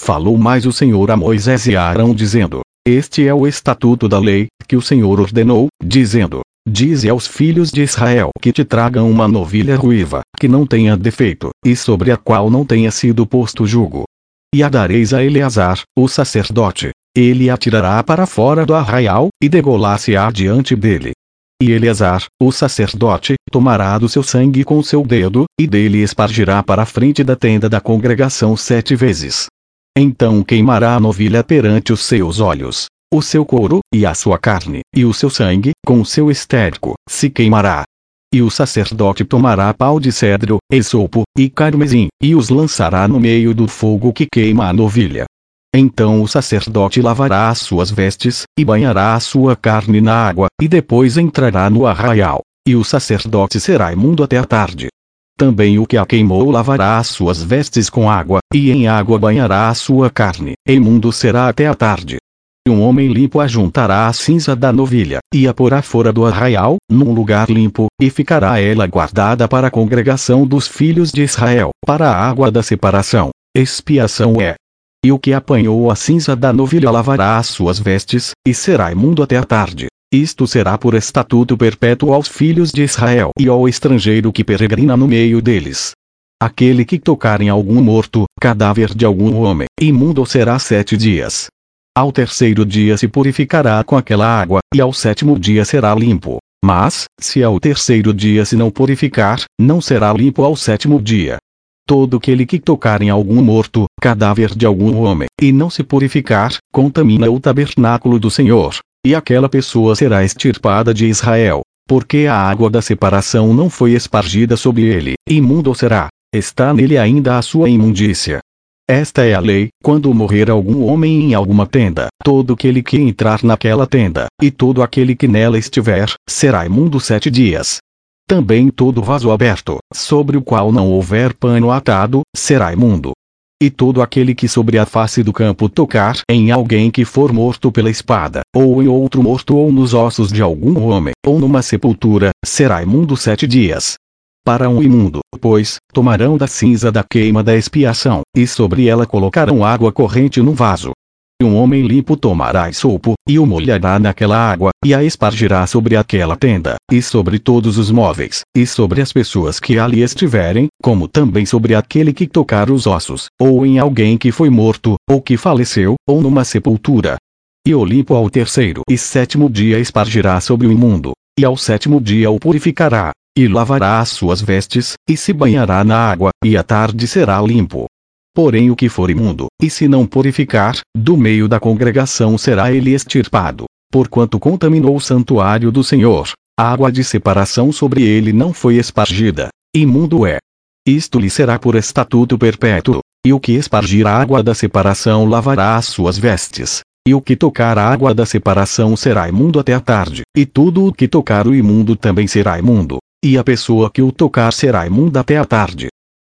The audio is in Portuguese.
Falou mais o Senhor a Moisés e a Arão dizendo: Este é o estatuto da lei, que o Senhor ordenou, dizendo: Dize aos filhos de Israel que te tragam uma novilha ruiva, que não tenha defeito, e sobre a qual não tenha sido posto jugo. E a dareis a Eleazar, o sacerdote. Ele a tirará para fora do arraial, e degolar-se-á diante dele. E Eleazar, o sacerdote, tomará do seu sangue com seu dedo, e dele espargirá para a frente da tenda da congregação 7 vezes. Então queimará a novilha perante os seus olhos. O seu couro, e a sua carne, e o seu sangue, com o seu estérco, se queimará. E o sacerdote tomará pau de cedro, esopo, e carmesim, e os lançará no meio do fogo que queima a novilha. Então o sacerdote lavará as suas vestes, e banhará a sua carne na água, e depois entrará no arraial. E o sacerdote será imundo até a tarde. Também o que a queimou lavará as suas vestes com água, e em água banhará a sua carne, imundo será até a tarde. E um homem limpo ajuntará a cinza da novilha, e a porá fora do arraial, num lugar limpo, e ficará ela guardada para a congregação dos filhos de Israel, para a água da separação. Expiação é. E o que apanhou a cinza da novilha lavará as suas vestes, e será imundo até a tarde. Isto será por estatuto perpétuo aos filhos de Israel e ao estrangeiro que peregrina no meio deles. Aquele que tocar em algum morto, cadáver de algum homem, imundo será 7 dias. Ao terceiro dia se purificará com aquela água, e ao 7º dia será limpo. Mas, se ao terceiro dia se não purificar, não será limpo ao 7º dia. Todo aquele que tocar em algum morto, cadáver de algum homem, e não se purificar, contamina o tabernáculo do Senhor, e aquela pessoa será extirpada de Israel, porque a água da separação não foi espargida sobre ele, imundo será, está nele ainda a sua imundícia. Esta é a lei: quando morrer algum homem em alguma tenda, todo aquele que entrar naquela tenda, e todo aquele que nela estiver, será imundo 7 dias. Também todo vaso aberto, sobre o qual não houver pano atado, será imundo. E todo aquele que sobre a face do campo tocar em alguém que for morto pela espada, ou em outro morto ou nos ossos de algum homem, ou numa sepultura, será imundo 7 dias. Para um imundo, pois, tomarão da cinza da queima da expiação, e sobre ela colocarão água corrente num vaso. E um homem limpo tomará esopo, e o molhará naquela água, e a espargirá sobre aquela tenda, e sobre todos os móveis, e sobre as pessoas que ali estiverem, como também sobre aquele que tocar os ossos, ou em alguém que foi morto, ou que faleceu, ou numa sepultura. E o limpo ao terceiro e 7º dia espargirá sobre o imundo, e ao 7º dia o purificará, e lavará as suas vestes, e se banhará na água, e à tarde será limpo. Porém o que for imundo, e se não purificar, do meio da congregação será ele extirpado, porquanto contaminou o santuário do Senhor. A água de separação sobre ele não foi espargida, imundo é. Isto lhe será por estatuto perpétuo, e o que espargir a água da separação lavará as suas vestes, e o que tocar a água da separação será imundo até a tarde, e tudo o que tocar o imundo também será imundo, e a pessoa que o tocar será imunda até a tarde.